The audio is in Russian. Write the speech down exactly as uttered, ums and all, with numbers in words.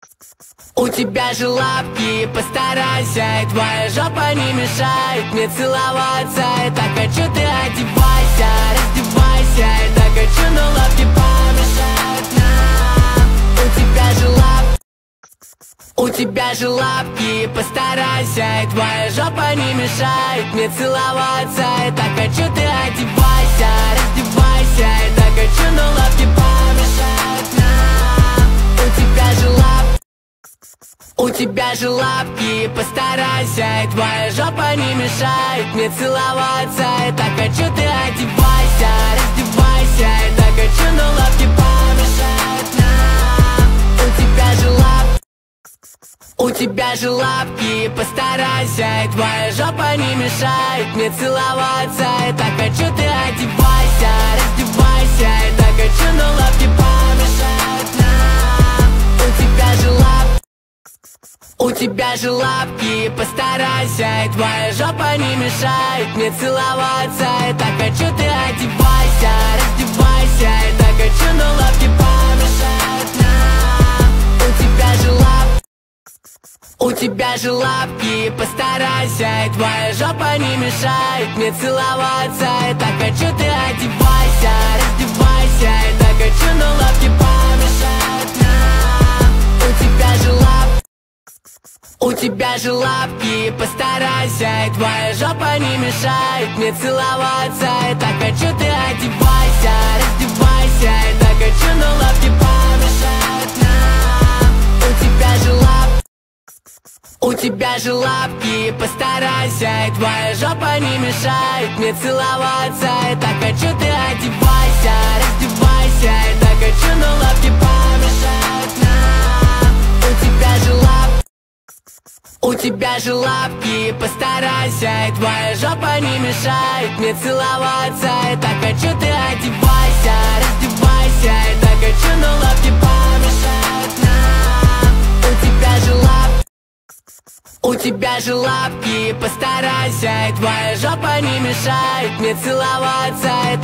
У тебя же лапки, постарайся, и твоя жопа не мешает мне целоваться. Я так хочу, ты одевайся, раздевайся. Я так хочу, но лапки помешают нам. У тебя же лапки, у тебя же лапки, постарайся, и твоя жопа не мешает мне целоваться. Я так хочу, ты одевайся, раздевайся. Я так хочу, но лапки помешают нам. У тебя же лапки, у тебя же лапки, постарайся, и твоя жопа не мешает мне целоваться. Я так хочу, ты одевайся, раздевайся. Я так хочу, но лапки помешают нам. У тебя же лапки, у тебя же лапки, постарайся, и твоя жопа не мешает мне целоваться. Я так хочу, ты одевайся, раздевайся. Я так хочу, но лапки помешают нам. У тебя же лапки, у тебя же лапки, постарайся, и твоя жопа не мешает мне целоваться. Я так хочу, ты одевайся, раздевайся. Я так хочу, но лапки помешают нам. У тебя же лапки, у тебя же лапки, постарайся, и твоя жопа не мешает мне целоваться. Я так хочу, ты одевайся, раздевайся. Я так хочу, но лапки помешают нам. У тебя же лапки, у тебя же лапки, постарайся, и твоя жопа не мешает мне целоваться. Я так хочу, ты одевайся, раздевайся. Я так хочу, но лапки помешают нам. У тебя же лапки, у тебя же лапки, постарайся, и твоя жопа не мешает мне целоваться. Я так хочу, ты одевайся, раздевайся. Я так хочу, но лапки помешают нам. У тебя же лапки, у тебя же лапки, постарайся, и твоя жопа не мешает мне целоваться. Я так хочу, ты одевайся, раздевайся. Я так хочу, но лапки помешают нам. У тебя же лапки, у тебя же лапки, постарайся, и твоя жопа не мешает мне целоваться. Я